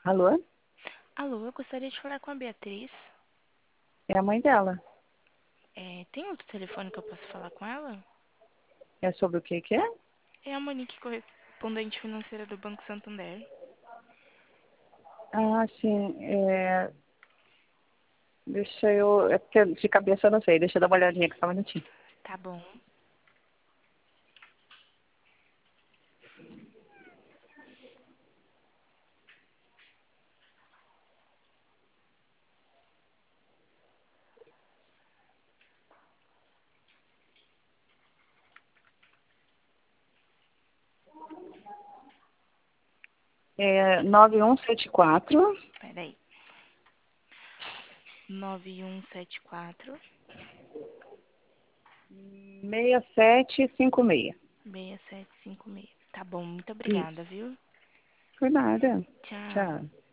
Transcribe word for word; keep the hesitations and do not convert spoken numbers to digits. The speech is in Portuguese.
Alô? Alô, eu gostaria de falar com a Beatriz. É a mãe dela. É, tem outro telefone que eu posso falar com ela? É sobre o que que é? É a Monique, correspondente financeira do Banco Santander. Ah, sim. É... Deixa eu... É porque de cabeça eu não sei. Deixa eu dar uma olhadinha aqui só um minutinho. Tá bom. É nove um sete quatro, Peraí. nove um sete quatro, seis sete cinco seis. seis sete cinco seis. Tá bom, muito obrigada, Isso. viu? Por nada. Tchau. Tchau.